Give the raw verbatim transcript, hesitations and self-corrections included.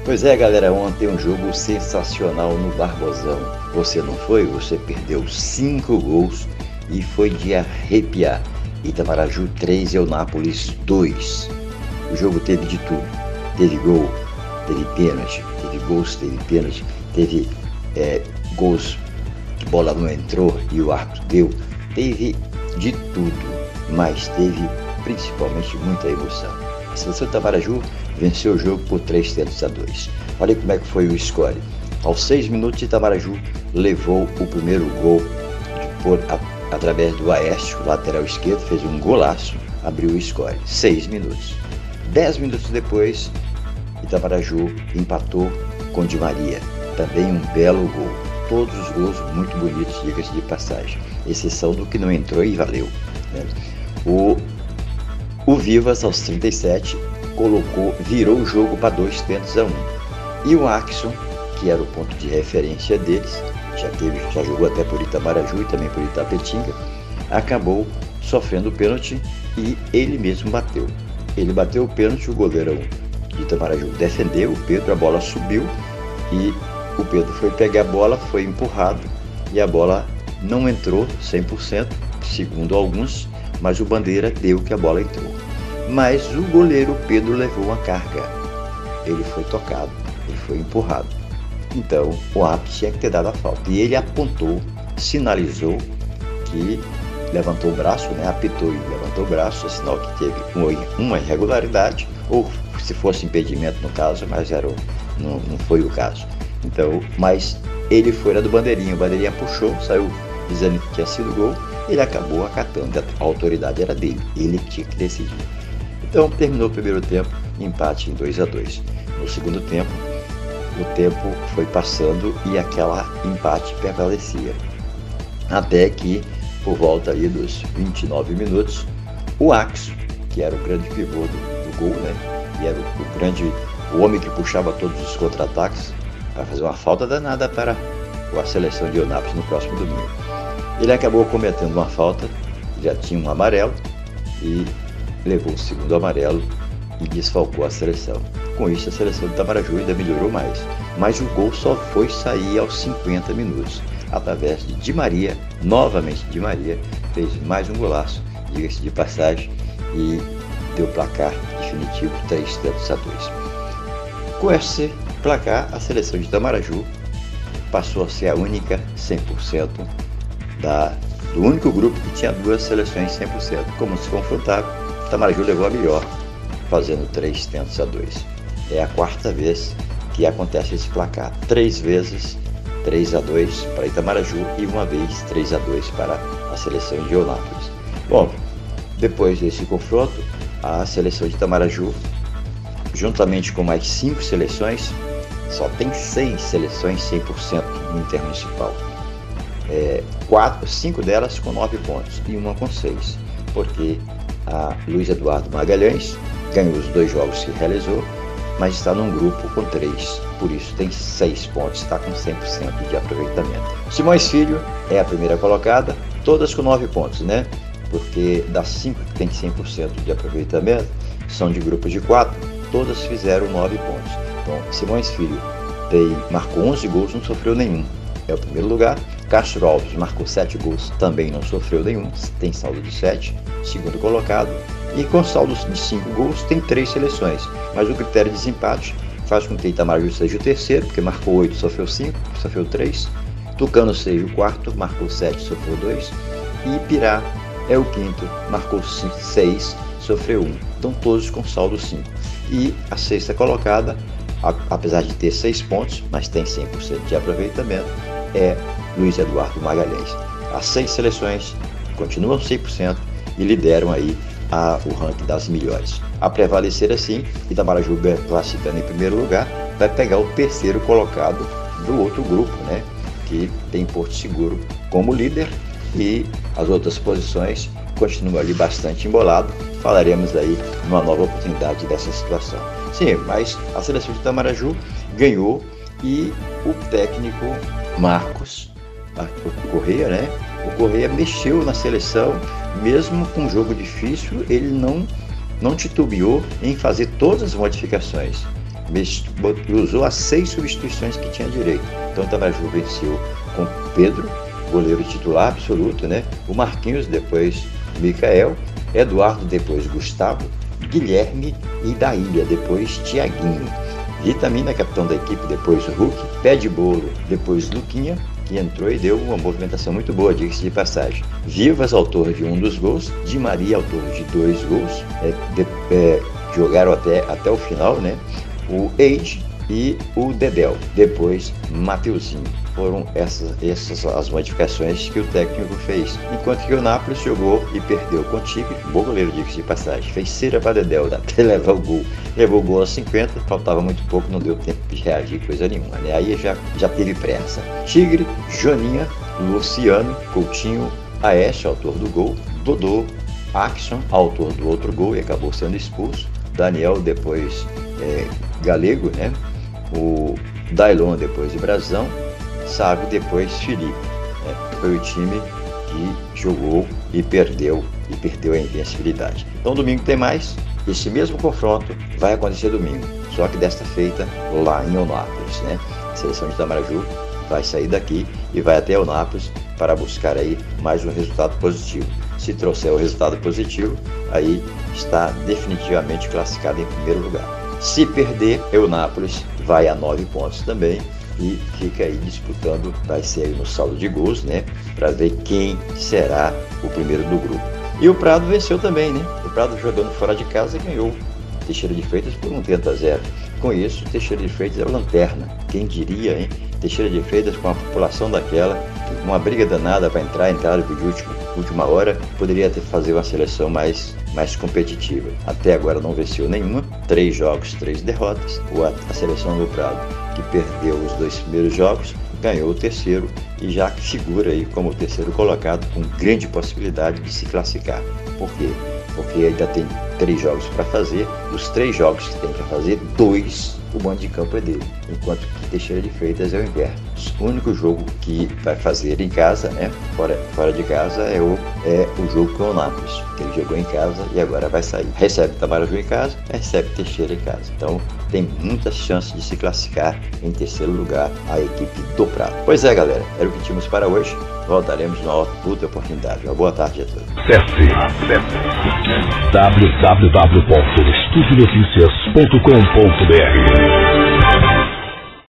Pois é, galera, ontem um jogo sensacional no Barbosão. Você não foi? Você perdeu cinco gols e foi de arrepiar. Itamaraju três, Eunápolis dois. O jogo teve de tudo. Teve gol, teve pênalti, teve gols, teve pênalti, teve é, gols que bola não entrou e o árbitro deu. Teve de tudo, mas teve principalmente muita emoção. A seleção de Itamaraju venceu o jogo por três tentos a dois. Olha como é que foi o score. Aos seis minutos, Itamaraju levou o primeiro gol de, por, a, através do Aécio, lateral esquerdo, fez um golaço, abriu o score. Seis minutos. Dez minutos depois, Itamaraju empatou com Di Maria. Também um belo gol. Todos os gols muito bonitos, diga-se de passagem. Exceção do que não entrou e valeu. Né? O, o Vivas, aos trinta e sete, colocou, virou o jogo para dois tentos a um. E o Axon, que era o ponto de referência deles, já, teve, já jogou até por Itamaraju e também por Itapetinga, acabou sofrendo o pênalti e ele mesmo bateu. Ele bateu o pênalti, o goleirão de Itamaraju defendeu, o Pedro, a bola subiu e o Pedro foi pegar a bola, foi empurrado e a bola não entrou cem por cento, segundo alguns, mas o Bandeira deu que a bola entrou. Mas o goleiro Pedro levou uma carga, ele foi tocado, ele foi empurrado. Então o árbitro tinha que ter dado a falta. E ele apontou, sinalizou que levantou o braço, né? Apitou e levantou o braço, sinal que teve uma irregularidade, ou se fosse impedimento no caso, mas era o, não, não foi o caso. Então, mas ele foi na do Bandeirinha, o Bandeirinha puxou, saiu dizendo que tinha sido gol, ele acabou acatando, a autoridade era dele, ele tinha que decidir. Então terminou o primeiro tempo, empate em dois a dois. No segundo tempo, o tempo foi passando e aquela empate prevalecia. Até que, por volta aí dos vinte e nove minutos, o Axo, que era o grande pivô do, do gol, né? E era o, o grande, o homem que puxava todos os contra-ataques, para fazer uma falta danada para a seleção de Eunápolis no próximo domingo. Ele acabou cometendo uma falta, já tinha um amarelo e levou o segundo amarelo e desfalcou a seleção. Com isso, a seleção de Itamaraju ainda melhorou mais, mas o gol só foi sair aos cinquenta minutos, através de Di Maria, novamente Di Maria, fez mais um golaço, diga-se de passagem, e deu placar definitivo três tentos a dois. Com esse placar, a seleção de Itamaraju passou a ser a única cem por cento da, do único grupo que tinha duas seleções cem por cento. Como se confrontaram, Itamaraju levou a melhor, fazendo três tentos a dois. É a quarta vez que acontece esse placar. Três vezes três a dois para Itamaraju e uma vez três a dois para a seleção de Eunápolis. Bom, depois desse confronto, a seleção de Itamaraju, juntamente com mais cinco seleções, só tem seis seleções cem por cento no intermunicipal. É, quatro, cinco delas com nove pontos e uma com seis, porque a Luiz Eduardo Magalhães ganhou os dois jogos que realizou, mas está num grupo com três, por isso tem seis pontos, está com cem por cento de aproveitamento. Simões Filho é a primeira colocada, todas com nove pontos, né? Porque das cinco que tem cem por cento de aproveitamento, são de grupos de quatro, todas fizeram nove pontos. Então, Simões Filho tem, marcou onze gols, não sofreu nenhum, é o primeiro lugar. Castro Alves marcou sete gols, também não sofreu nenhum, tem saldo de sete, segundo colocado. E com saldo de cinco gols, tem três seleções, mas o critério de desempate faz com que Itamaraju seja o terceiro, porque marcou oito, sofreu cinco, sofreu três. Tucano seja o quarto, marcou sete, sofreu dois. E Ipirá é o quinto, marcou seis, sofreu um. Então todos com saldo cinco. E a sexta colocada, a, apesar de ter seis pontos, mas tem cem por cento de aproveitamento, é Luiz Eduardo Magalhães. As seis seleções continuam cem por cento e lideram aí a, o ranking das melhores. A prevalecer assim, Itamaraju, classificando em primeiro lugar, vai pegar o terceiro colocado do outro grupo, né, que tem Porto Seguro como líder, e as outras posições continuam ali bastante embolado. Falaremos aí numa nova oportunidade dessa situação. Sim, mas a seleção de Itamaraju ganhou e o técnico Marcos, Marcos Correia, né? O Correia mexeu na seleção, mesmo com um jogo difícil, ele não, não titubeou em fazer todas as modificações. usou as seis substituições que tinha direito. Então o Itamaraju venceu com Pedro, goleiro titular absoluto, né? O Marquinhos, depois Micael, Eduardo, depois Gustavo, Guilherme e da Ilha, depois Tiaguinho. Vitamina, capitão da equipe, depois Hulk, Pé de Bolo, depois Luquinha, que entrou e deu uma movimentação muito boa, diga-se de passagem. Vivas, autor de um dos gols, Di Maria, autor de dois gols, é, de, é, jogaram até, até o final, né? O Eide e o Dedéu, depois Mateuzinho. Foram essas, essas as modificações que o técnico fez. Enquanto que o Nápoles jogou e perdeu com o Tigre, bom goleiro, diga-se de passagem, fez cera para Dedéu, até levar o gol. Levou o gol aos cinquenta, faltava muito pouco, não deu tempo de reagir, coisa nenhuma, né? Aí já, já teve pressa. Tigre, Joninha, Luciano, Coutinho, Aécio, autor do gol, Dodô, Axon, autor do outro gol e acabou sendo expulso, Daniel, depois é, Galego, né? O Dailon, depois de Brazão, Sábio, depois Felipe. Né? Foi o time que jogou e perdeu, e perdeu a invencibilidade. Então domingo tem mais. Esse mesmo confronto vai acontecer domingo, só que desta feita lá em Eunápolis, né? A seleção de Itamaraju vai sair daqui e vai até Eunápolis para buscar aí mais um resultado positivo. Se trouxer o resultado positivo, aí está definitivamente classificado em primeiro lugar. Se perder, Eunápolis vai a nove pontos também e fica aí disputando, vai ser aí no saldo de gols, né? Para ver quem será o primeiro do grupo. E o Prado venceu também, né? O Prado jogando fora de casa ganhou Teixeira de Freitas por um tenta a zero. Com isso, Teixeira de Freitas é a lanterna. Quem diria, hein? Teixeira de Freitas, com a população daquela, uma briga danada para entrar, entrar de última, última hora, poderia ter fazer uma seleção mais, mais competitiva. Até agora não venceu nenhuma, três jogos, três derrotas. A seleção do Prado, que perdeu os dois primeiros jogos, ganhou o terceiro e já figura aí como o terceiro colocado, com grande possibilidade de se classificar. Por quê? Porque ainda tem três jogos para fazer, dos três jogos que tem para fazer, dois o mando de campo é dele, enquanto que Teixeira de Freitas é o inverno. O único jogo que vai fazer em casa, né, fora, fora de casa, é o, é o jogo com o Nápoles, que ele jogou em casa e agora vai sair. Recebe Itamaraju em casa, recebe Teixeira em casa. Então tem muitas chances de se classificar em terceiro lugar a equipe do Prado. Pois é, galera, era o que tínhamos para hoje. Voltaremos numa outra oportunidade. Uma boa tarde a todos. Acesse, acesse w w w ponto estúdio notícias ponto com ponto b r